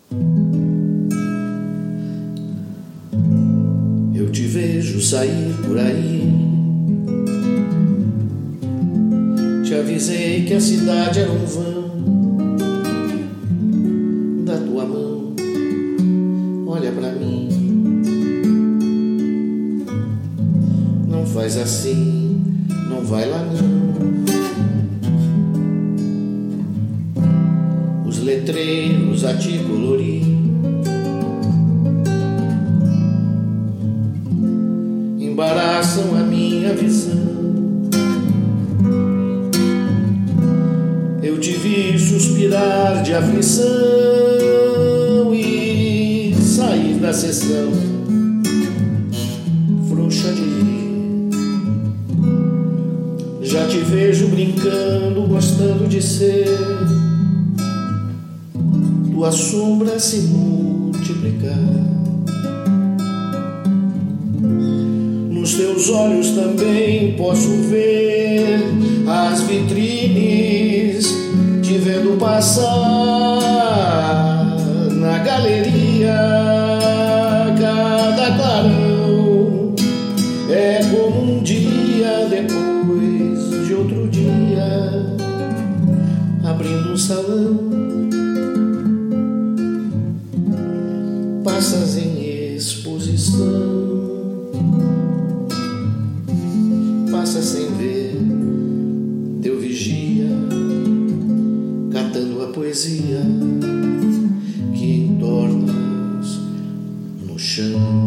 Eu te vejo sair por aí. Te avisei que a cidade era um vão. Da tua mão, olha pra mim. Não faz assim, não vai lá não. Os letreiros a te colorir embaraçam a minha visão. Eu te vi suspirar de aflição e sair da sessão frouxa de rir. Já te vejo brincando, gostando de ser tua sombra se multiplicar. Nos teus olhos também posso ver as vitrines, te vendo passar na galeria. Cada clarão é como um dia depois de outro dia, abrindo um salão. Passas em exposição, passa sem ver, teu vigia, catando a poesia que entornas no chão.